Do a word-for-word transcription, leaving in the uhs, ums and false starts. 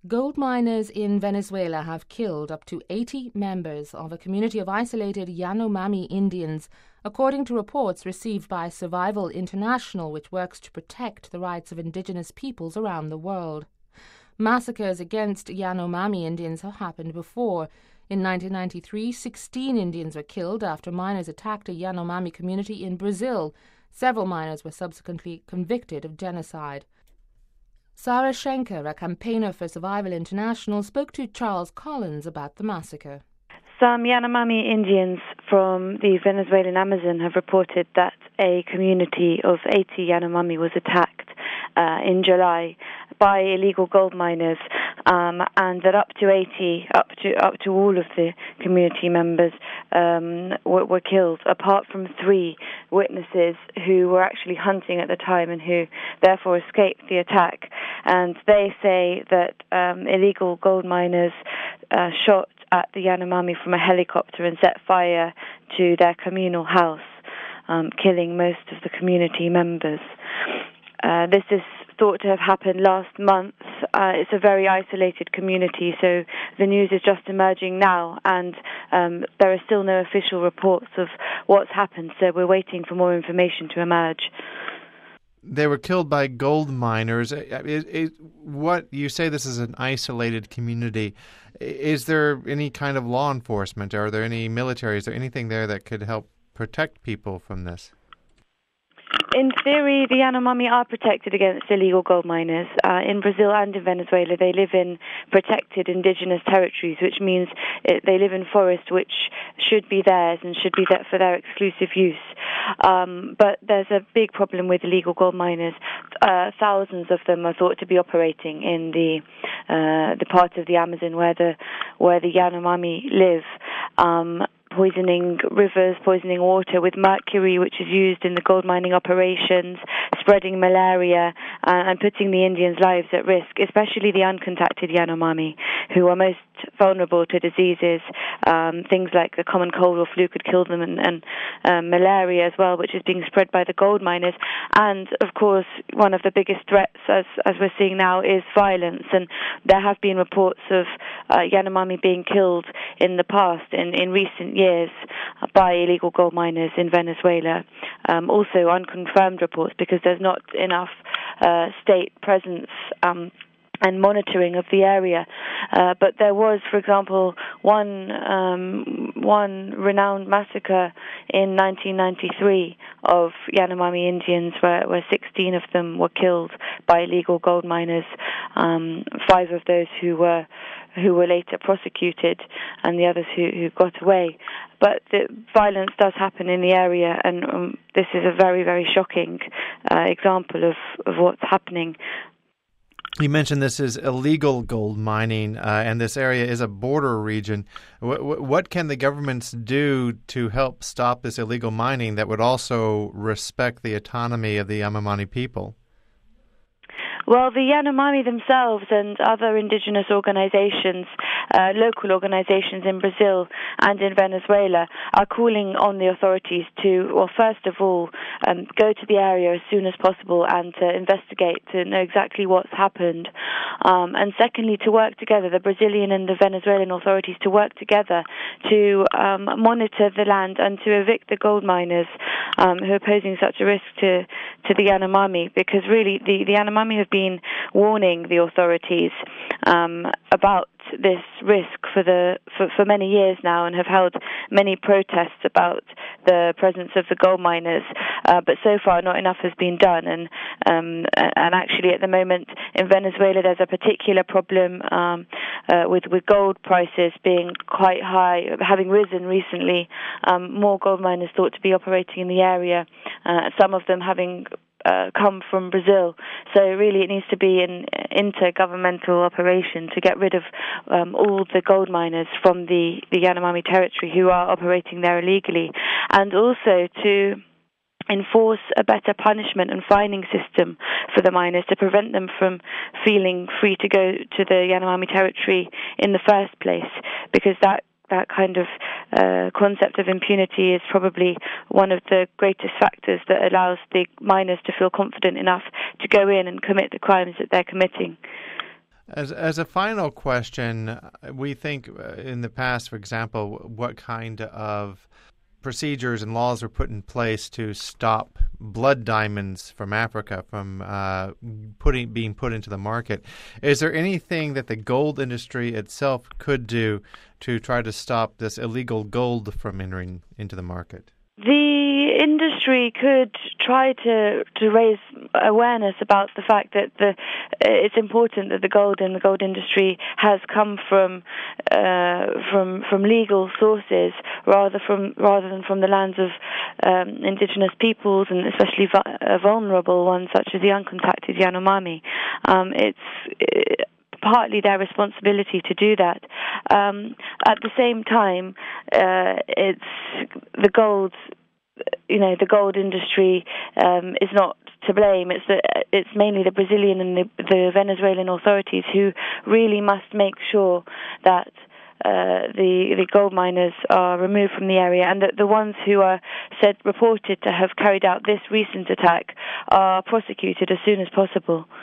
Gold miners in Venezuela have killed up to eighty members of a community of isolated Yanomami Indians, according to reports received by Survival International, which works to protect the rights of indigenous peoples around the world. Massacres against Yanomami Indians have happened before. In nineteen ninety-three, sixteen Indians were killed after miners attacked a Yanomami community in Brazil. Several miners were subsequently convicted of genocide. Sarah Schenker, a campaigner for Survival International, spoke to Charles Collins about the massacre. Some Yanomami Indians from the Venezuelan Amazon have reported that a community of eighty Yanomami was attacked uh, in July by illegal gold miners, um, and that up to eighty, up to up to all of the community members um, were, were killed, apart from three witnesses who were actually hunting at the time and who therefore escaped the attack. And they say that um, illegal gold miners uh, shot at the Yanomami from a helicopter and set fire to their communal house, um, killing most of the community members. Uh, this is thought to have happened last month. Uh, it's a very isolated community, so the news is just emerging now, and um, there are still no official reports of what's happened, so we're waiting for more information to emerge. They were killed by gold miners. It, it, what you say, this is an isolated community. Is there any kind of law enforcement? Are there any military? Is there anything there that could help protect people from this? In theory, the Yanomami are protected against illegal gold miners. Uh, in Brazil and in Venezuela, they live in protected indigenous territories, which means it, they live in forests which should be theirs and should be there for their exclusive use. Um, but there's a big problem with illegal gold miners. Uh, thousands of them are thought to be operating in the uh, the part of the Amazon where the where the Yanomami live. Um, poisoning rivers, poisoning water with mercury, which is used in the gold mining operations, spreading malaria, uh, and putting the Indians' lives at risk, especially the uncontacted Yanomami, who are most vulnerable to diseases. Um, things like the common cold or flu could kill them, and, and um, malaria as well, which is being spread by the gold miners. And, of course, one of the biggest threats, as, as we're seeing now, is violence. And there have been reports of uh, Yanomami being killed in the past, in, in recent years, years by illegal gold miners in Venezuela. Um, also unconfirmed reports, because there's not enough uh, state presence um, and monitoring of the area. Uh, but there was, for example, one um, one renowned massacre in nineteen ninety-three of Yanomami Indians, where, where sixteen of them were killed by illegal gold miners. Um, five of those who were who were later prosecuted, and the others who, who got away. But the violence does happen in the area, and um, this is a very, very shocking uh, example of, of what's happening. You mentioned this is illegal gold mining, uh, and this area is a border region. W- what can the governments do to help stop this illegal mining that would also respect the autonomy of the Yanomami people? Well, the Yanomami themselves and other indigenous organizations, uh, local organizations in Brazil and in Venezuela, are calling on the authorities to, well, first of all, um, go to the area as soon as possible and to investigate, to know exactly what's happened. Um, and secondly, to work together, the Brazilian and the Venezuelan authorities to work together to um, monitor the land and to evict the gold miners um, who are posing such a risk to, to the Yanomami, because really the, the Yanomami have been warning the authorities um, about this risk for the for, for many years now, and have held many protests about the presence of the gold miners. Uh, but so far, not enough has been done. And um, and actually, at the moment in Venezuela, there's a particular problem um, uh, with with gold prices being quite high, having risen recently. Um, more gold miners thought to be operating in the area. Uh, some of them having Uh, come from Brazil. So really it needs to be an intergovernmental operation to get rid of um, all the gold miners from the, the Yanomami territory who are operating there illegally, and also to enforce a better punishment and fining system for the miners to prevent them from feeling free to go to the Yanomami territory in the first place, because that that kind of uh, concept of impunity is probably one of the greatest factors that allows the miners to feel confident enough to go in and commit the crimes that they're committing. As as a final question, we think in the past, for example, what kind of procedures and laws were put in place to stop blood diamonds from Africa from uh, putting being put into the market. Is there anything that the gold industry itself could do to try to stop this illegal gold from entering into the market? The industry could try to to raise awareness about the fact that the it's important that the gold in the gold industry has come from uh, from from legal sources rather from rather than from the lands of um, indigenous peoples, and especially vu- vulnerable ones such as the uncontacted Yanomami. Um, it's it, partly their responsibility to do that. Um, at the same time, uh, it's the gold. You know, the gold industry um, is not to blame. It's the, it's mainly the Brazilian and the, the Venezuelan authorities who really must make sure that uh, the the gold miners are removed from the area, and that the ones who are said reported to have carried out this recent attack are prosecuted as soon as possible.